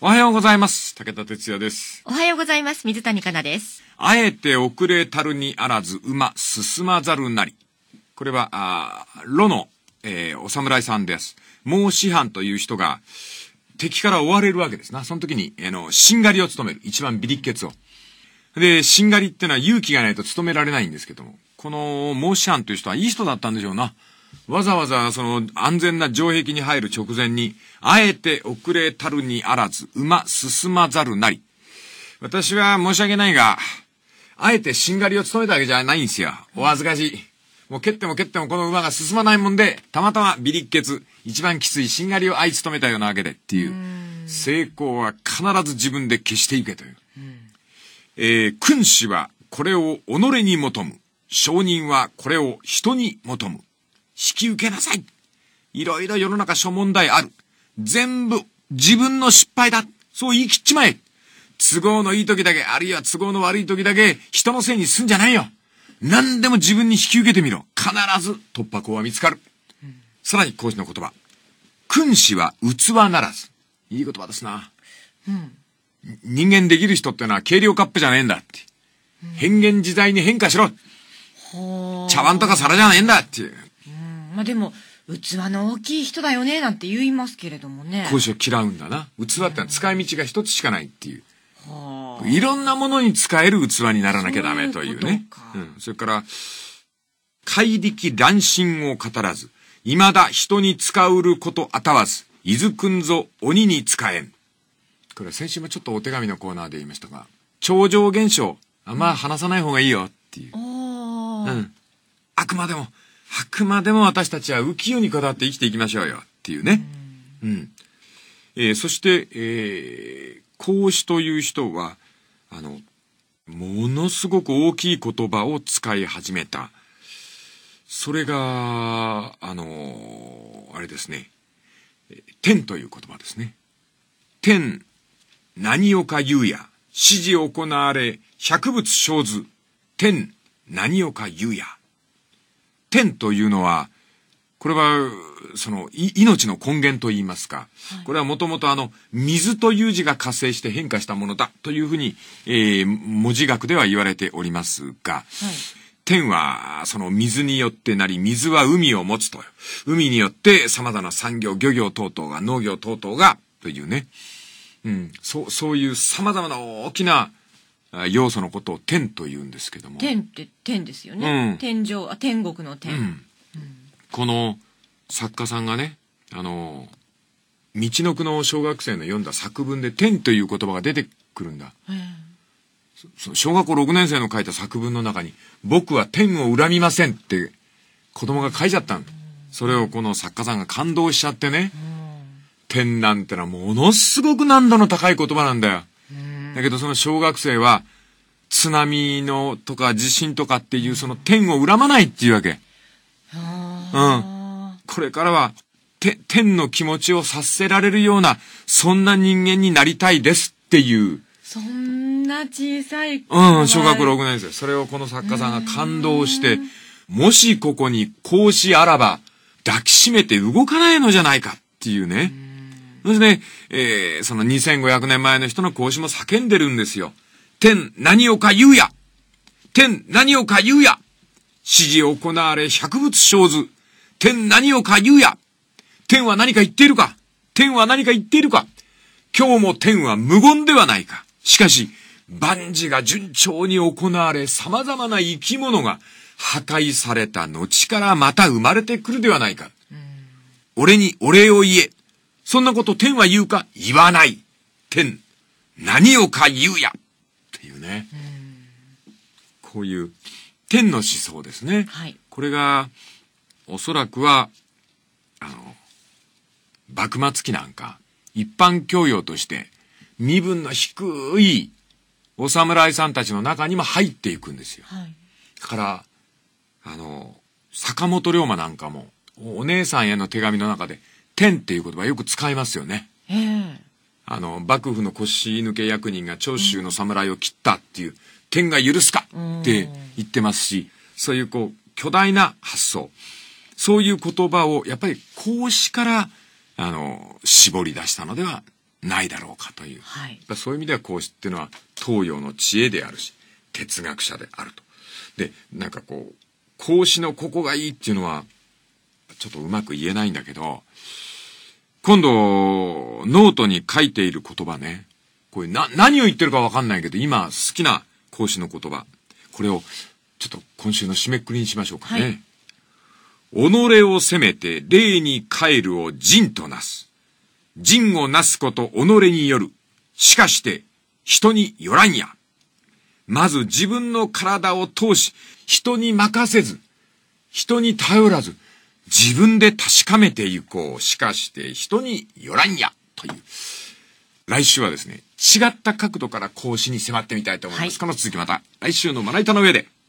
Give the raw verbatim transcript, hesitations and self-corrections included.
おはようございます。武田哲也です。 おはようございます。水谷香奈です。 あえて遅れたるにあらず馬進まざるなり。これは、あ呂の、えー、お侍さんです。孟子藩という人が敵から追われるわけですな。その時に、あの、しんがりを務める。一番ビリッケツを。で、しんがりってのは勇気がないと務められないんですけども、この孟子藩という人はいい人だったんでしょうな。わざわざその安全な城壁に入る直前に、あえて遅れたるにあらず、馬進まざるなり。私は申し訳ないが、あえてしんがりを務めたわけじゃないんですよ。お恥ずかしい。もう蹴っても蹴ってもこの馬が進まないもんで、たまたまビリッケツ、一番きついしんがりをあい務めたようなわけでっていう。成功は必ず自分で消していけという。えー、君子はこれを己に求む。商人はこれを人に求む。引き受けなさい。いろいろ世の中諸問題ある。全部自分の失敗だ。そう言い切っちまえ。都合のいい時だけ、あるいは都合の悪い時だけ人のせいにすんじゃないよ。何でも自分に引き受けてみろ。必ず突破口は見つかる。うん、さらに孔子の言葉。君子は器ならず。いい言葉ですな。うん、人間できる人ってのは軽量カップじゃねえんだって。うん、変幻自在に変化しろ。茶碗とか皿じゃねえんだっていう。 まあでも器の大きい人だよねなんて言いますけれどもね。 孔子を嫌うんだな。器ってのは使い道が一つしかないっていう。はあ、いろんなものに使える器にならなきゃダメというね。そういううん、それから怪力乱心を語らず、未だ人に使うることあたわず、いずくんぞ鬼に使えん。これは先週もちょっとお手紙のコーナーで言いましたが、超常現象あんま話さない方がいいよっていう。うん、あくまでもあくまでも私たちは浮世にこだわって生きていきましょうよっていうね。うんうん、えー、そして、えー、孔子という人はあのものすごく大きい言葉を使い始めた。それがあのー、あれですね。天という言葉ですね。天何をか言うや。指示行われ百物生ず。天何をか言うや。天というのは、これは、その、命の根源と言いますか。これはもともとあの、水という字が活性して変化したものだというふうに、えー、文字学では言われておりますが、はい、天は、その水によってなり、水は海を持つと。海によって様々な産業、漁業等々が、農業等々が、というね。うん、そう、そういう様々な大きな、要素のことを天と言うんですけども。 天って天ですよね。うん、天上、あ、天国の天、うんうん。 この作家さんがね、あの、道のくの小学生の読んだ作文で天という言葉が出てくるんだ。小学校ろくねん生の書いた作文の中に、僕は天を恨みませんって子供が書いちゃったんだ。それをこの作家さんが感動しちゃってね。天なんてのはものすごく難度の高い言葉なんだよ。だけどその小学生は津波のとか地震とかっていうその天を恨まないっていうわけ。うん。これからはて天の気持ちを察せられるようなそんな人間になりたいですっていう。 そんな小さい。 うん、小学ろくねん生。それをこの作家さんが感動して、もしここに孔子あらば抱きしめて動かないのじゃないかっていうね。そしてね、えー、そのにせんごひゃくねんまえの人の孔子も叫んでるんですよ。天何をか言うや。天何をか言うや。指示行われ百物生ず。天何をか言うや。天は何か言っているか。天は何か言っているか。今日も天は無言ではないか。しかし、万事が順調に行われ、様々な生き物が破壊された後からまた生まれてくるではないか。俺にお礼を言え。そんなこと天は言うか言わない。天、何をか言うや。っていうね。うこういう天の思想ですね。はい、これが、おそらくは、あの、幕末期なんか、一般教養として、身分の低いお侍さんたちの中にも入っていくんですよ。はい、だから、あの、坂本龍馬なんかも、お姉さんへの手紙の中で、天っていう言葉よく使いますよね。えー、あの幕府の腰抜け役人が長州の侍を切ったっていう、うん、天が許すかって言ってますし、そういうこう巨大な発想、そういう言葉をやっぱり孔子からあの絞り出したのではないだろうかという。 はい、 そういう意味では孔子っていうのは東洋の知恵であるし、哲学者であると。で、なんかこう、孔子のここがいいっていうのは、ちょっとうまく言えないんだけど、今度、ノートに書いている言葉ね。これな、何を言ってるかわかんないけど、今好きな孔子の言葉。これを、ちょっと今週の締めくくりにしましょうかね。はい、己を責めて礼に帰るを仁となす。仁をなすこと己による。しかして人によらんや。まず自分の体を通し、人に任せず、人に頼らず、自分で確かめていこう。しかして人によらんや。という。来週はですね、違った角度から孔子に迫ってみたいと思います。はい、この続きまた来週のまな板の上で。